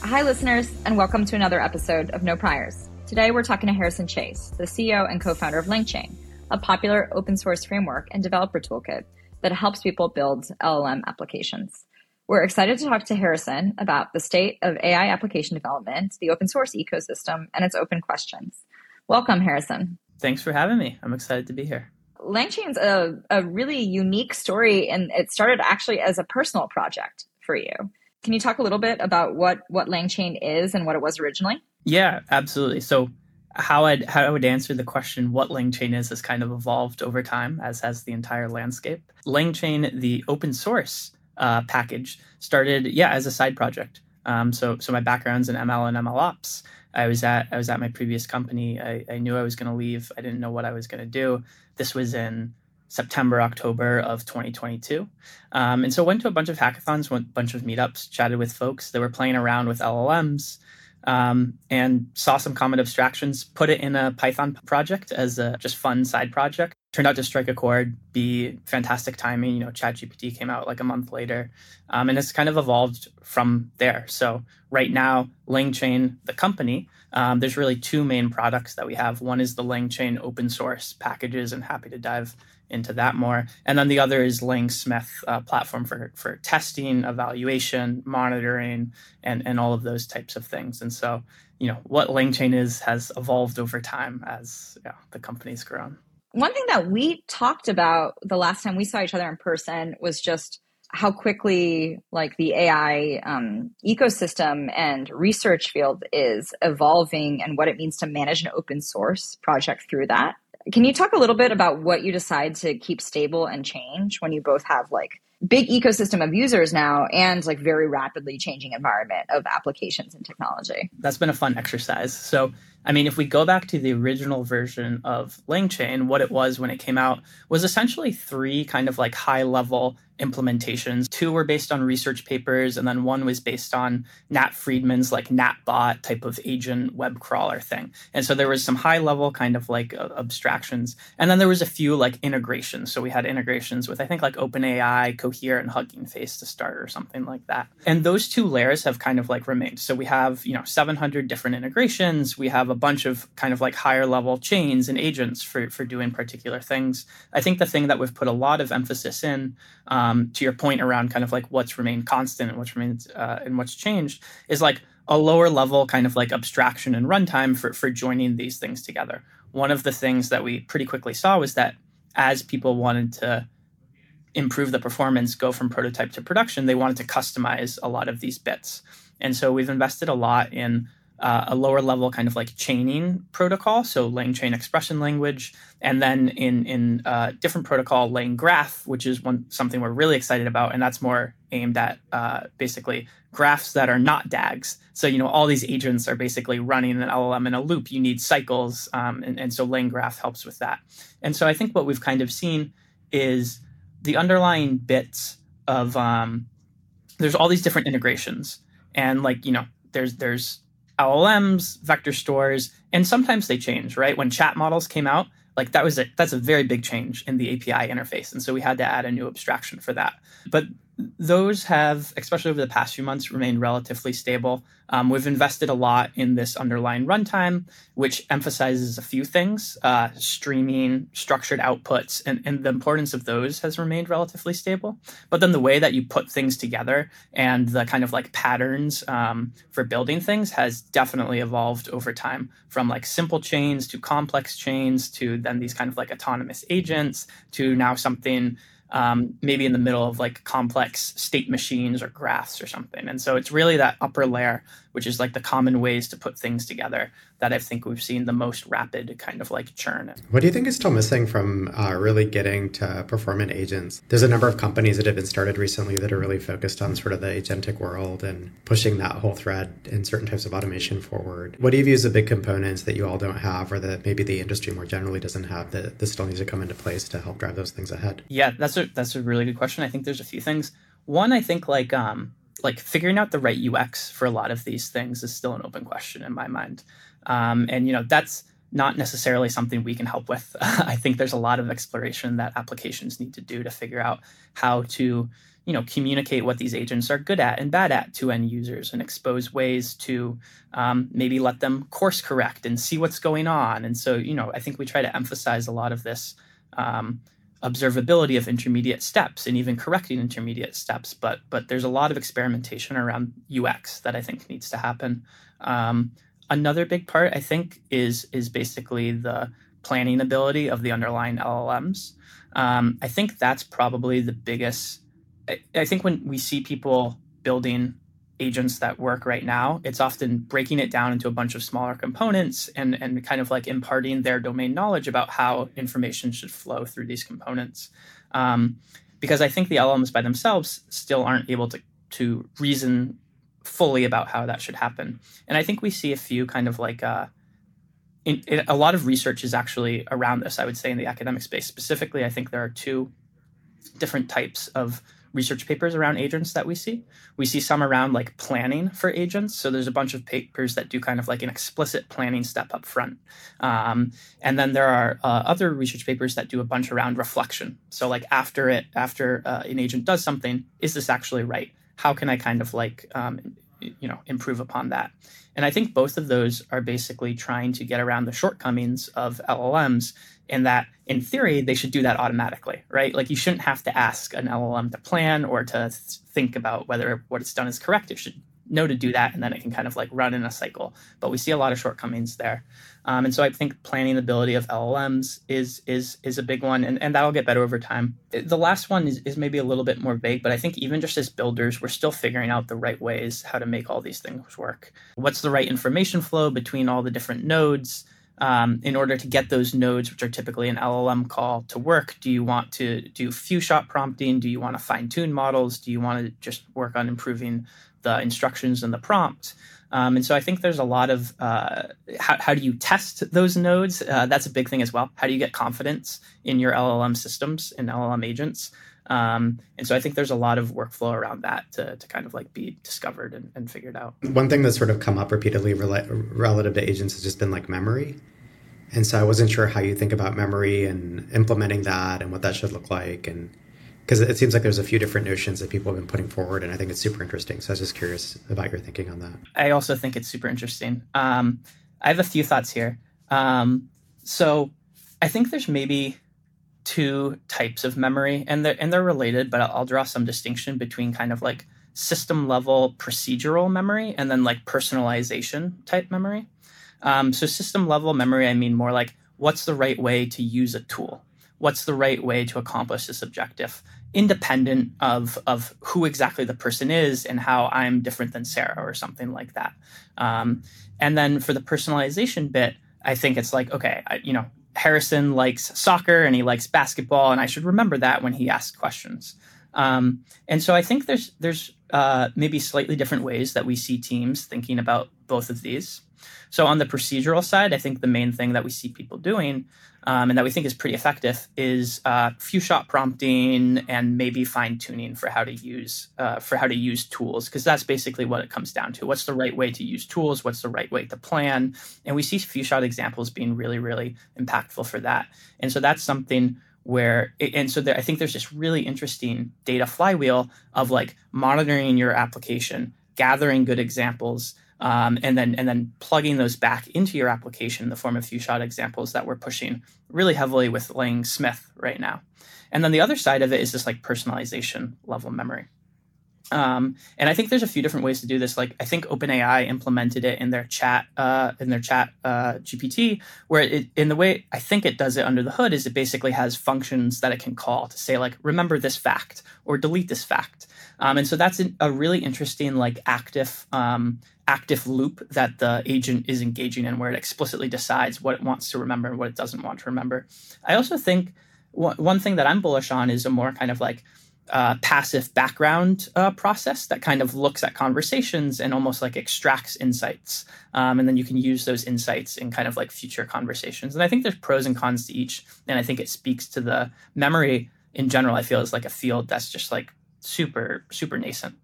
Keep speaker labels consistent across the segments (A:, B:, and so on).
A: Hi, listeners, and welcome to another episode of No Priors. Today, we're talking to Harrison Chase, the CEO and co-founder of LangChain, a popular open source framework and developer toolkit that helps people build LLM applications. We're excited to talk to Harrison about the state of AI application development, the open source ecosystem, and its open questions. Welcome, Harrison.
B: Thanks for having me. I'm excited to be here.
A: LangChain's a really unique story, and it started actually as a personal project for you. Can you talk a little bit about what LangChain is and what it was originally?
B: Yeah, absolutely. So how I would answer the question what LangChain is has kind of evolved over time, as has the entire landscape. LangChain, the open source package, started as a side project. So my background's in ML and MLOps. I was at my previous company. I knew I was going to leave. I didn't know what I was going to do. This was in September, October of 2022. And so went to a bunch of hackathons, went a bunch of meetups, chatted with folks that were playing around with LLMs, and saw some common abstractions, put it in a Python project as a just fun side project. Turned out to strike a chord, be fantastic timing. ChatGPT came out like a month later. And it's kind of evolved from there. So right now, LangChain, the company, there's really two main products that we have. One is the LangChain open source packages, and happy to dive into that more. And then the other is Langsmith, platform for testing, evaluation, monitoring, and all of those types of things. And so, what LangChain has evolved over time as the company's grown.
A: One thing that we talked about the last time we saw each other in person was just how quickly the AI ecosystem and research field is evolving and what it means to manage an open source project through that. Can you talk a little bit about what you decide to keep stable and change when you both have big ecosystem of users now and very rapidly changing environment of applications and technology?
B: That's been a fun exercise. So, if we go back to the original version of LangChain, what it was when it came out was essentially three kind of high level implementations. Two were based on research papers, and then one was based on Nat Friedman's NatBot type of agent web crawler thing. And so there was some high level kind of abstractions. And then there was a few integrations. So we had integrations with, I think, OpenAI, Cohere, and Hugging Face to start or something like that. And those two layers have kind of remained. So we have, 700 different integrations. We have a bunch of kind of higher level chains and agents for doing particular things. I think the thing that we've put a lot of emphasis in, to your point around kind of what's remained constant and what's remained and what's changed, is a lower level kind of abstraction and runtime for joining these things together. One of the things that we pretty quickly saw was that as people wanted to improve the performance, go from prototype to production, they wanted to customize a lot of these bits. And so we've invested a lot in a lower level kind of chaining protocol, so LangChain expression language, and then in different protocol, LangGraph, which is something we're really excited about, and that's more aimed at basically graphs that are not DAGs. So all these agents are basically running an LLM in a loop. You need cycles, and so LangGraph helps with that. And so I think what we've kind of seen is the underlying bits of there's all these different integrations, and there's LLMs, vector stores, and sometimes they change, right? When chat models came out, that's a very big change in the API interface. And so we had to add a new abstraction for that. But those have, especially over the past few months, remained relatively stable. We've invested a lot in this underlying runtime, which emphasizes a few things, streaming, structured outputs, and the importance of those has remained relatively stable. But then the way that you put things together and the kind of patterns for building things has definitely evolved over time, from simple chains to complex chains to then these kind of autonomous agents to now something maybe in the middle of complex state machines or graphs or something. And so it's really that upper layer, which is the common ways to put things together, that I think we've seen the most rapid kind of churn.
C: What do you think is still missing from really getting to performant agents? There's a number of companies that have been started recently that are really focused on sort of the agentic world and pushing that whole thread in certain types of automation forward. What do you view as the big components that you all don't have, or that maybe the industry more generally doesn't have, that still needs to come into place to help drive those things ahead?
B: Yeah, that's a really good question. I think there's a few things. One, I think figuring out the right UX for a lot of these things is still an open question in my mind. And that's not necessarily something we can help with. I think there's a lot of exploration that applications need to do to figure out how to, communicate what these agents are good at and bad at to end users, and expose ways to maybe let them course correct and see what's going on. And so, I think we try to emphasize a lot of this observability of intermediate steps and even correcting intermediate steps. But there's a lot of experimentation around UX that I think needs to happen. Another big part, I think, is basically the planning ability of the underlying LLMs. I think that's probably the biggest. I think when we see people building agents that work right now, it's often breaking it down into a bunch of smaller components and kind of like imparting their domain knowledge about how information should flow through these components. Because I think the LLMs by themselves still aren't able to reason fully about how that should happen. And I think we see a few kind of like a lot of research is actually around this, I would say, in the academic space. Specifically, I think there are two different types of research papers around agents that we see. We see some around like planning for agents. So there's a bunch of papers that do kind of like an explicit planning step up front. And then there are other research papers that do a bunch around reflection. So like after an agent does something, is this actually right? How can I kind of like, improve upon that? And I think both of those are basically trying to get around the shortcomings of LLMs, in that, in theory, they should do that automatically, right? Like you shouldn't have to ask an LLM to plan or to think about whether what it's done is correct. It should know to do that, and then it can kind of like run in a cycle. But we see a lot of shortcomings there. And so I think planning ability of LLMs is a big one, and that'll get better over time. The last one is maybe a little bit more vague, but I think even just as builders, we're still figuring out the right ways how to make all these things work. What's the right information flow between all the different nodes? In order to get those nodes, which are typically an LLM call, to work? Do you want to do few-shot prompting? Do you want to fine-tune models? Do you want to just work on improving the instructions and the prompt? And so I think there's a lot of how do you test those nodes? That's a big thing as well. How do you get confidence in your LLM systems and LLM agents? And so I think there's a lot of workflow around that to kind of like be discovered and figured out.
C: One thing that's sort of come up repeatedly relative to agents has just been like memory. And so I wasn't sure how you think about memory and implementing that and what that should look like. And because it seems like there's a few different notions that people have been putting forward, and I think it's super interesting. So I was just curious about your thinking on that.
B: I also think it's super interesting. I have a few thoughts here. So I think there's maybe two types of memory, and they're related, but I'll draw some distinction between kind of like system level procedural memory and then like personalization type memory. So system level memory, I mean more like what's the right way to use a tool? What's the right way to accomplish this objective, independent of who exactly the person is and how I'm different than Sarah or something like that. And then for the personalization bit, I think it's like, okay, Harrison likes soccer and he likes basketball, and I should remember that when he asks questions. And so I think there's maybe slightly different ways that we see teams thinking about both of these. So on the procedural side, I think the main thing that we see people doing and that we think is pretty effective is few-shot prompting and maybe fine-tuning for how to use tools, because that's basically what it comes down to. What's the right way to use tools? What's the right way to plan? And we see few-shot examples being really, really impactful for that. And so that's something where, I think there's this really interesting data flywheel of like monitoring your application, gathering good examples, and then plugging those back into your application in the form of few-shot examples that we're pushing really heavily with Lang Smith right now. And then the other side of it is this like personalization level memory. And I think there's a few different ways to do this. Like I think OpenAI implemented it in their chat GPT, where in the way I think it does it under the hood is it basically has functions that it can call to say like, remember this fact or delete this fact. And so that's a really interesting like active loop that the agent is engaging in, where it explicitly decides what it wants to remember and what it doesn't want to remember. I also think one thing that I'm bullish on is a more kind of like passive background process that kind of looks at conversations and almost like extracts insights. And then you can use those insights in kind of like future conversations. And I think there's pros and cons to each. And I think it speaks to the memory in general, I feel is like a field that's just like super, super nascent, like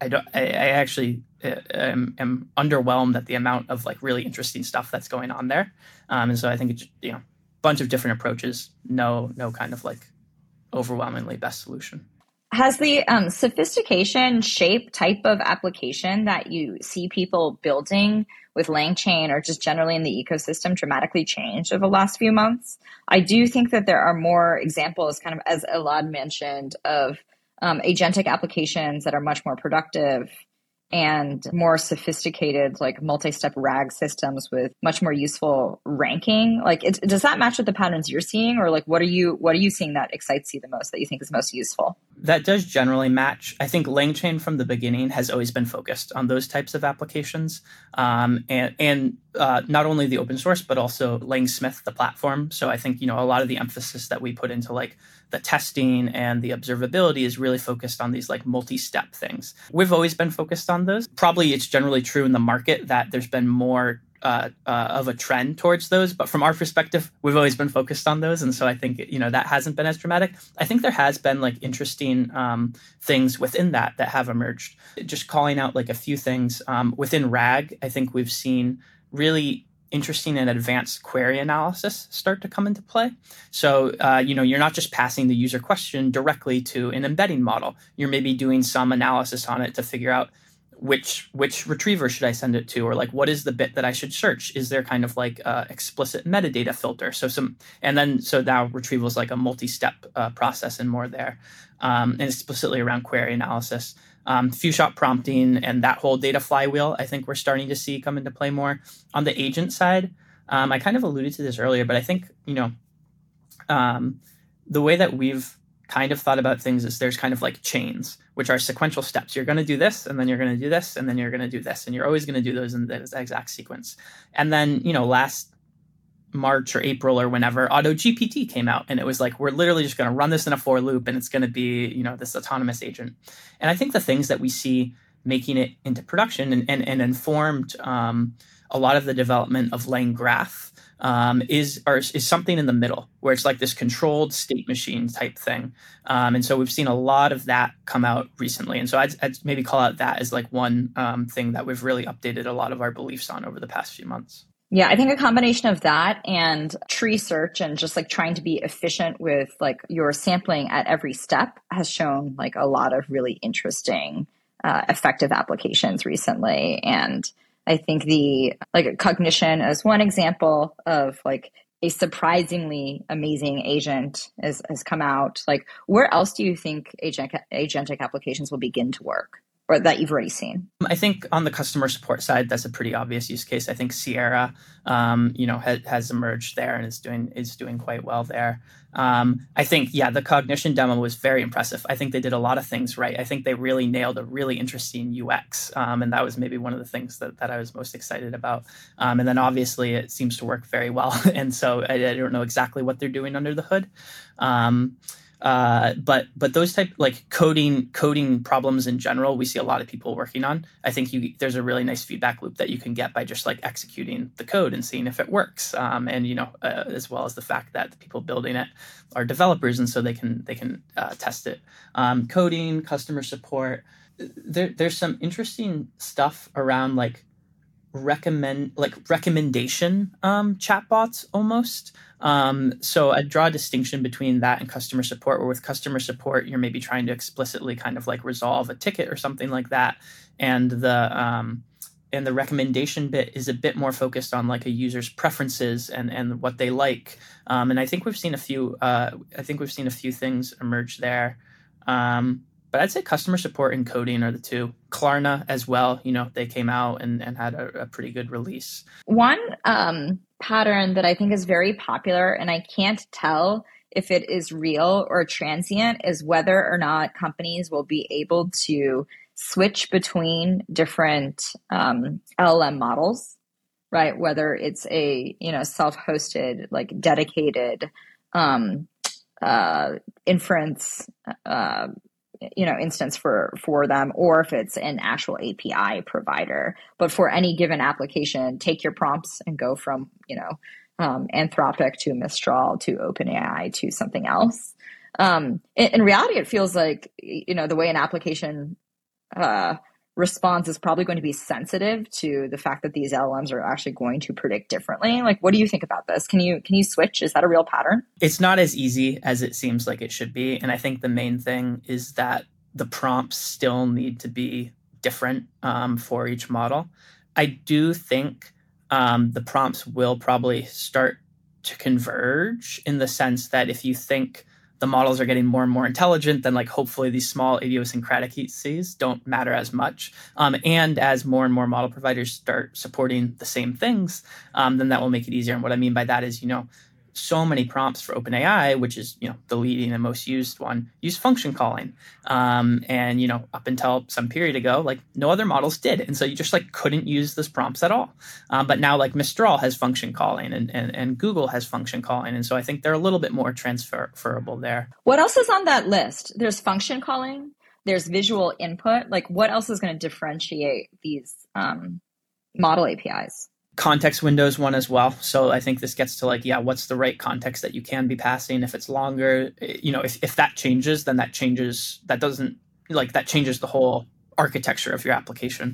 B: I actually am underwhelmed at the amount of like really interesting stuff that's going on there. And so I think it's, bunch of different approaches, no kind of like overwhelmingly best solution.
A: Has the sophistication, shape, type of application that you see people building with LangChain or just generally in the ecosystem dramatically changed over the last few months? I do think that there are more examples, kind of as Elad mentioned, of agentic applications that are much more productive and more sophisticated, like multi-step RAG systems with much more useful ranking. Like, does that match with the patterns you're seeing, or like what are you seeing that excites you the most, that you think is most useful?
B: That does generally match. I think LangChain from the beginning has always been focused on those types of applications, and not only the open source but also Langsmith, the platform. So I think a lot of the emphasis that we put into like the testing and the observability is really focused on these like multi-step things. We've always been focused on those. Probably it's generally true in the market that there's been more of a trend towards those, but from our perspective, we've always been focused on those, and so I think that hasn't been as dramatic. I think there has been like interesting things within that have emerged. Just calling out like a few things within RAG, I think we've seen really interesting and advanced query analysis start to come into play. So, you're not just passing the user question directly to an embedding model. You're maybe doing some analysis on it to figure out which retriever should I send it to, or like what is the bit that I should search? Is there kind of like explicit metadata filter? So now retrieval is like a multi-step process and more there, and explicitly around query analysis. Few-shot prompting and that whole data flywheel, I think we're starting to see come into play more. On the agent side, I kind of alluded to this earlier, but I think, the way that we've kind of thought about things is there's kind of like chains, which are sequential steps. You're going to do this, and then you're going to do this, and then you're going to do this, and you're always going to do those in the exact sequence. And then, last March or April or whenever, AutoGPT came out, and it was like, we're literally just going to run this in a for loop, and it's going to be, this autonomous agent. And I think the things that we see making it into production and informed a lot of the development of LangGraph is something in the middle, where it's like this controlled state machine type thing. And so we've seen a lot of that come out recently. And so I'd maybe call out that as like one thing that we've really updated a lot of our beliefs on over the past few months.
A: Yeah, I think a combination of that and tree search and just like trying to be efficient with like your sampling at every step has shown like a lot of really interesting, effective applications recently. And I think the like Cognition as one example of like a surprisingly amazing agent has come out. Like, where else do you think agentic applications will begin to work, or that you've already seen?
B: I think on the customer support side, that's a pretty obvious use case. I think Sierra, has emerged there and is doing quite well there. I think, the Cognition demo was very impressive. I think they did a lot of things right. I think they really nailed a really interesting UX, and that was maybe one of the things that I was most excited about. And then obviously it seems to work very well, and so I don't know exactly what they're doing under the hood. But those type like coding problems in general, we see a lot of people working on. I think there's a really nice feedback loop that you can get by just like executing the code and seeing if it works. As well as the fact that the people building it are developers, and so they can test it. Coding, customer support. There's some interesting stuff around like recommendation chatbots almost. So I draw a distinction between that and customer support, where with customer support, you're maybe trying to explicitly kind of like resolve a ticket or something like that. And the recommendation bit is a bit more focused on like a user's preferences and what they like. And I think we've seen a few things emerge there. But I'd say customer support and coding are the two. Klarna as well, they came out and had a pretty good release.
A: One pattern that I think is very popular, and I can't tell if it is real or transient, is whether or not companies will be able to switch between different LLM models, right? Whether it's a self-hosted, like dedicated inference instance for them, or if it's an actual API provider. But for any given application, take your prompts and go from Anthropic to Mistral to OpenAI to something else. In reality, it feels like the way an application response is probably going to be sensitive to the fact that these LLMs are actually going to predict differently. Like, what do you think about this? Can you switch? Is that a real pattern?
B: It's not as easy as it seems like it should be. And I think the main thing is that the prompts still need to be different for each model. I do think the prompts will probably start to converge in the sense that if you think the models are getting more and more intelligent, then like hopefully these small idiosyncrasies don't matter as much. And as more and more model providers start supporting the same things, then that will make it easier. And what I mean by that is, so many prompts for OpenAI, which is, the leading and most used one, use function calling. And, up until some period ago, like no other models did. And so you just like couldn't use those prompts at all. But now like Mistral has function calling and Google has function calling. And so I think they're a little bit more transferable there.
A: What else is on that list? There's function calling, there's visual input. Like what else is going to differentiate these model APIs?
B: Context windows one as well. So I think this gets to like, what's the right context that you can be passing? If it's longer, if that changes, then that changes the whole architecture of your application.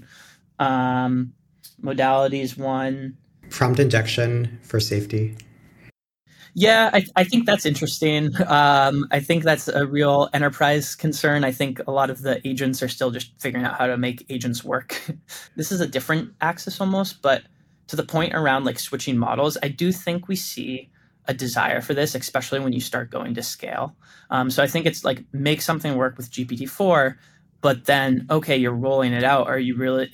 B: Modalities one.
C: Prompt injection for safety.
B: Yeah, I think that's interesting. I think that's a real enterprise concern. I think a lot of the agents are still just figuring out how to make agents work. This is a different axis almost, but to the point around like switching models, I do think we see a desire for this, especially when you start going to scale. So I think it's like make something work with GPT-4, but then, okay, you're rolling it out. Are you really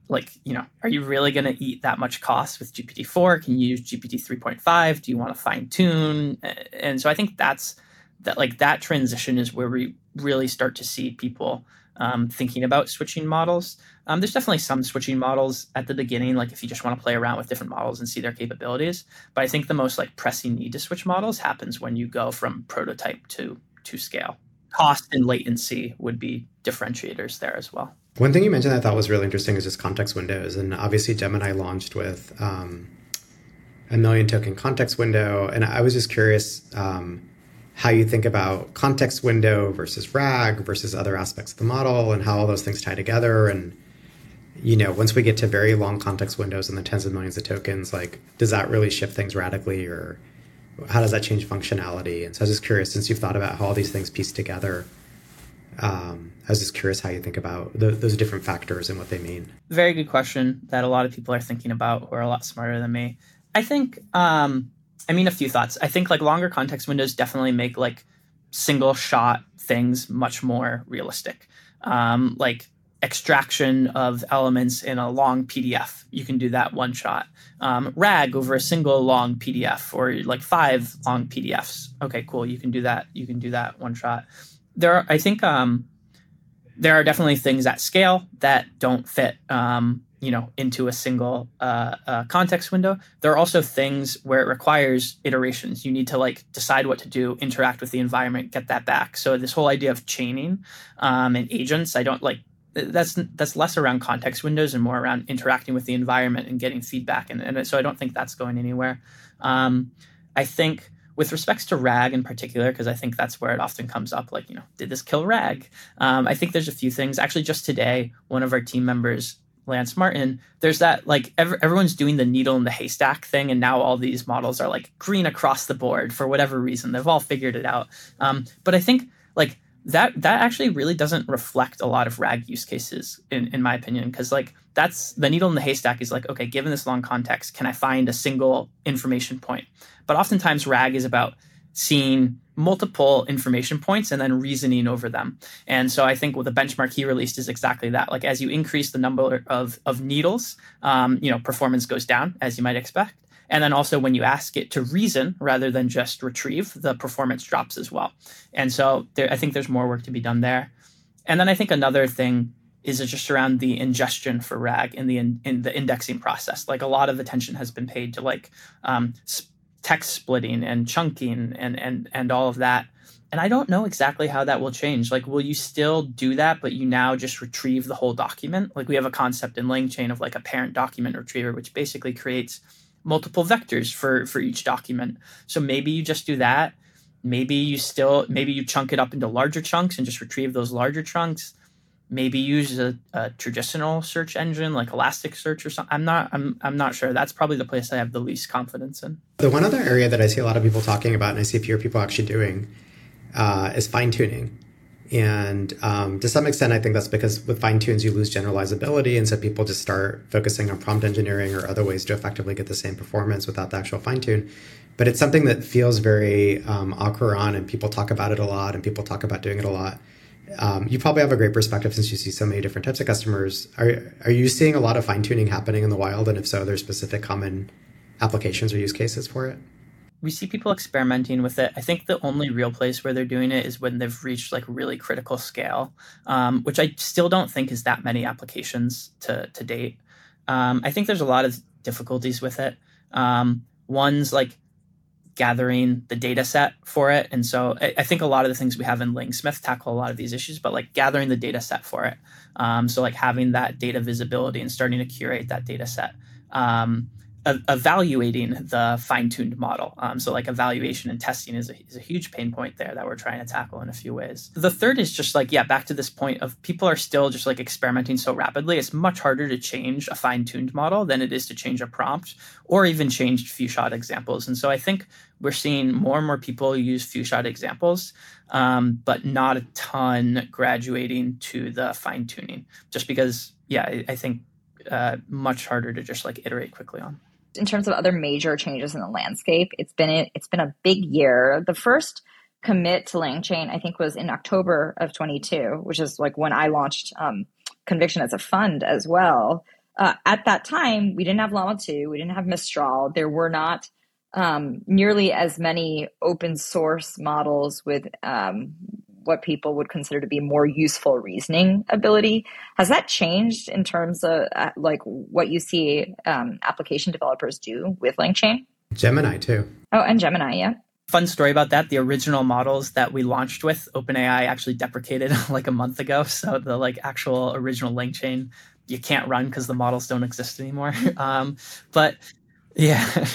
B: going to eat that much cost with GPT-4? Can you use GPT 3.5? Do you want to fine tune? And so I think that transition is where we really start to see people thinking about switching models. There's definitely some switching models at the beginning, like if you just want to play around with different models and see their capabilities. But I think the most like pressing need to switch models happens when you go from prototype to scale. Cost and latency would be differentiators there as well.
C: One thing you mentioned I thought was really interesting is just context windows. And obviously Gemini launched with a 1 million token context window. And I was just curious how you think about context window versus RAG versus other aspects of the model and how all those things tie together. And, once we get to very long context windows and the tens of millions of tokens, like, does that really shift things radically, or how does that change functionality? And so I was just curious, since you've thought about how all these things piece together, I was just curious how you think about those different factors and what they mean.
B: Very good question that a lot of people are thinking about who are a lot smarter than me. I think, a few thoughts. I think like longer context windows definitely make like single shot things much more realistic. Like extraction of elements in a long PDF, you can do that one shot. RAG over a single long PDF or like 5 long PDFs. Okay, cool. You can do that. You can do that one shot. There are definitely things at scale that don't fit, into a single context window. There are also things where it requires iterations. You need to like decide what to do, interact with the environment, get that back. So this whole idea of chaining and agents, I don't like. That's less around context windows and more around interacting with the environment and getting feedback. And so I don't think that's going anywhere. I think with respects to RAG in particular, because I think that's where it often comes up, like, did this kill RAG? I think there's a few things. Actually, just today, one of our team members, Lance Martin, there's that, like, everyone's doing the needle in the haystack thing, and now all these models are, like, green across the board for whatever reason. They've all figured it out. But I think, like, that actually really doesn't reflect a lot of RAG use cases, in my opinion, because, like, that's the needle in the haystack is like, okay, given this long context, can I find a single information point? But oftentimes RAG is about seeing multiple information points and then reasoning over them. And so I think what the benchmark he released is exactly that. Like, as you increase the number of needles, performance goes down, as you might expect. And then also when you ask it to reason rather than just retrieve, the performance drops as well. And so I think there's more work to be done there. And then I think another thing is just around the ingestion for RAG in the indexing process. Like, a lot of attention has been paid to like text splitting and chunking and all of that. And I don't know exactly how that will change. Like, will you still do that, but you now just retrieve the whole document? Like, we have a concept in LangChain of like a parent document retriever, which basically creates multiple vectors for each document. So maybe you just do that. Maybe you chunk it up into larger chunks and just retrieve those larger chunks. maybe use a traditional search engine like Elasticsearch or something. I'm not sure. That's probably the place I have the least confidence in.
C: The one other area that I see a lot of people talking about, and I see fewer people actually doing, is fine tuning. And to some extent, I think that's because with fine tunes, you lose generalizability. And so people just start focusing on prompt engineering or other ways to effectively get the same performance without the actual fine tune. But it's something that feels very au courant, and people talk about it a lot, and people talk about doing it a lot. You probably have a great perspective since you see so many different types of customers. Are you seeing a lot of fine tuning happening in the wild? And if so, there's specific common applications or use cases for it?
B: We see people experimenting with it. I think the only real place where they're doing it is when they've reached like really critical scale, which I still don't think is that many applications to date. I think there's a lot of difficulties with it. One's like gathering the data set for it. And so I think a lot of the things we have in Langsmith tackle a lot of these issues, but like gathering the data set for it. So like having that data visibility and starting to curate that data set. Evaluating the fine-tuned model. So like evaluation and testing is a huge pain point there that we're trying to tackle in a few ways. The third is just like, back to this point of people are still just like experimenting so rapidly. It's much harder to change a fine-tuned model than it is to change a prompt or even change few-shot examples. And so I think we're seeing more and more people use few-shot examples, but not a ton graduating to the fine-tuning, just because, I think much harder to just like iterate quickly on.
A: In terms of other major changes in the landscape, it's been a big year. The first commit to LangChain, I think, was in October of 22, which is like when I launched Conviction as a fund as well. At that time, we didn't have Llama 2, we didn't have Mistral. There were not nearly as many open source models with what people would consider to be more useful reasoning ability. Has that changed in terms of like what you see application developers do with LangChain?
C: Gemini too.
A: Oh, and Gemini, yeah.
B: Fun story about that. The original models that we launched with, OpenAI actually deprecated like a month ago. So the like actual original LangChain, you can't run because the models don't exist anymore. But yeah,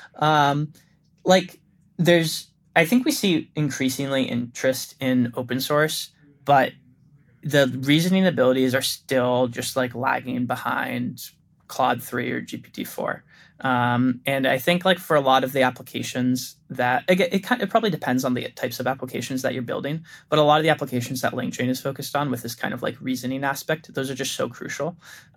B: I think we see increasingly interest in open source, but the reasoning abilities are still just like lagging behind Claude 3 or GPT-4. And I think like for a lot of the applications that, again, it probably depends on the types of applications that you're building, but a lot of the applications that LangChain is focused on with this kind of like reasoning aspect, those are just so crucial.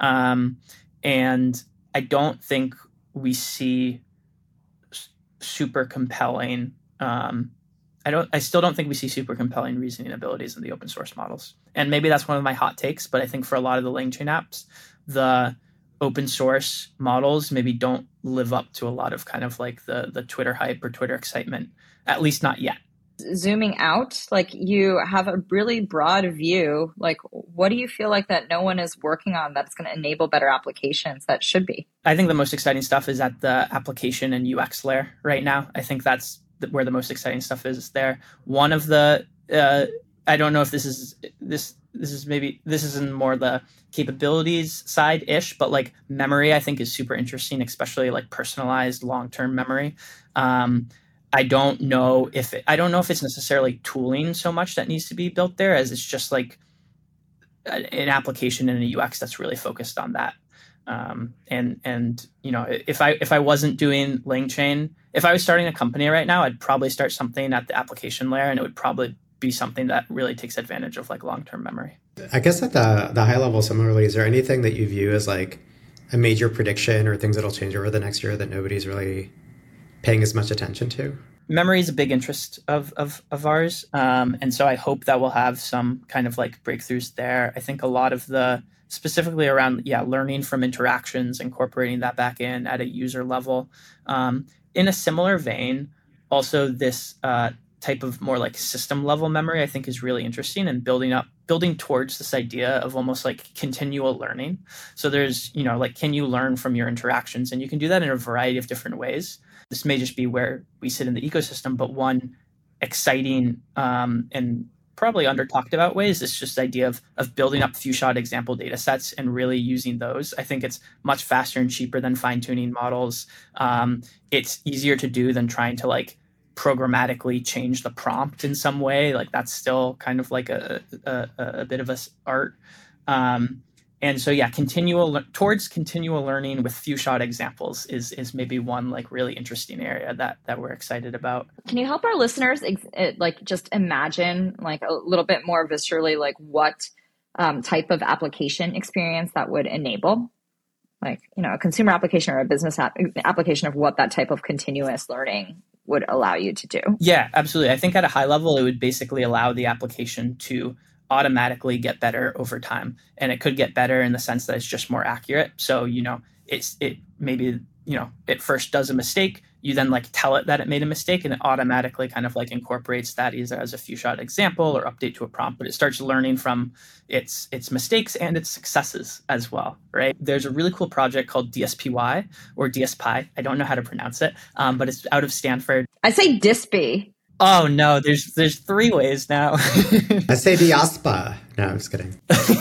B: And I don't think we see super compelling I still don't think we see super compelling reasoning abilities in the open source models. And maybe that's one of my hot takes, but I think for a lot of the LangChain apps, the open source models maybe don't live up to a lot of kind of like the Twitter hype or Twitter excitement, at least not yet.
A: Zooming out, like you have a really broad view, like what do you feel like that no one is working on that's going to enable better applications that should be? I
B: think the most exciting stuff is at the application and UX layer right now. I think that's where the most exciting stuff is there. One of the, I don't know if this is in more the capabilities side-ish, but like memory, I think is super interesting, especially like personalized long-term memory. I don't know if it's necessarily tooling so much that needs to be built there, as it's just like an application and a UX that's really focused on that. And you know, if I wasn't doing LangChain, if I was starting a company right now, I'd probably start something at the application layer, and it would probably be something that really takes advantage of like long-term memory.
C: I guess at the high level, similarly, is there anything that you view as like a major prediction or things that'll change over the next year that nobody's really paying as much attention to?
B: Memory is a big interest of ours. And so I hope that we'll have some kind of like breakthroughs there. I think a lot of specifically around, learning from interactions, incorporating that back in at a user level. In a similar vein, also this type of more like system level memory, I think is really interesting, and building towards this idea of almost like continual learning. So there's, like, can you learn from your interactions? And you can do that in a variety of different ways. This may just be where we sit in the ecosystem, but one exciting and probably under talked about ways is just the idea of building up few-shot example data sets and really using those. I think it's much faster and cheaper than fine-tuning models. It's easier to do than trying to like programmatically change the prompt in some way. Like that's still kind of like a bit of a art. And so, yeah, towards continual learning with few shot examples is maybe one like really interesting area that we're excited about.
A: Can you help our listeners like just imagine like a little bit more viscerally, like what type of application experience that would enable? Like, a consumer application or a business application of what that type of continuous learning would allow you to do.
B: Yeah, absolutely. I think at a high level, it would basically allow the application to automatically get better over time. And it could get better in the sense that it's just more accurate. So, it maybe, it first does a mistake. You then like tell it that it made a mistake, and it automatically kind of like incorporates that either as a few shot example or update to a prompt, but it starts learning from its mistakes and its successes as well, right? There's a really cool project called DSPY or DSPy. I don't know how to pronounce it, but it's out of Stanford.
A: I say DSPy.
B: Oh no, there's 3 ways now.
C: I say Diaspa. No, I'm just kidding.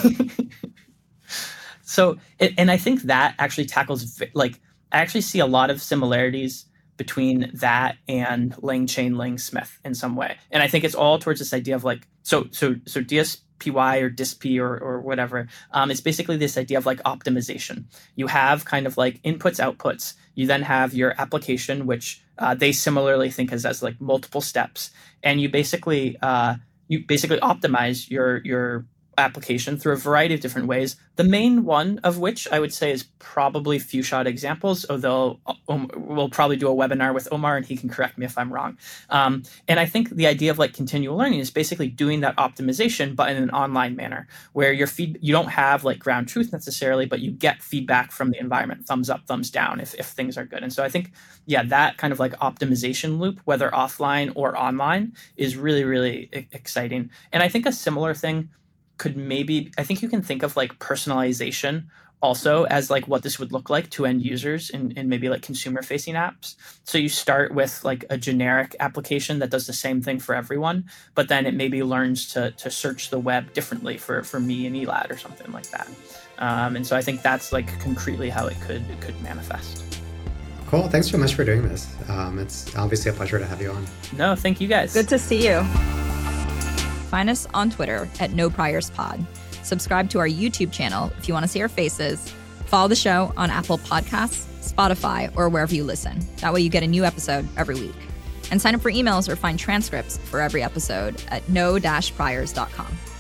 B: So, and I think that actually tackles, like, I actually see a lot of similarities between that and LangChain LangSmith in some way. And I think it's all towards this idea of like, so DSPY or DSP or whatever, it's basically this idea of like optimization. You have kind of like inputs, outputs. You then have your application, which they similarly think as like multiple steps. And you basically optimize your application through a variety of different ways. The main one of which I would say is probably few shot examples, although we'll probably do a webinar with Omar and he can correct me if I'm wrong. And I think the idea of like continual learning is basically doing that optimization, but in an online manner where you don't have like ground truth necessarily, but you get feedback from the environment, thumbs up, thumbs down if things are good. And so I think, yeah, that kind of like optimization loop, whether offline or online, is really, really exciting. And I think a similar thing I think you can think of like personalization also as like what this would look like to end users in maybe like consumer facing apps. So you start with like a generic application that does the same thing for everyone, but then it maybe learns to search the web differently for me and Elad or something like that. And so I think that's like concretely how it could manifest.
C: Cool. Thanks so much for doing this. It's obviously a pleasure to have you on.
B: No, thank you guys.
A: Good to see you. Find us on Twitter at NoPriorspod. Subscribe to our YouTube channel if you want to see our faces. Follow the show on Apple Podcasts, Spotify, or wherever you listen. That way you get a new episode every week. And sign up for emails or find transcripts for every episode at no-priors.com.